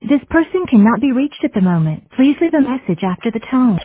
This person cannot be reached at the moment. Please leave a message after the tone.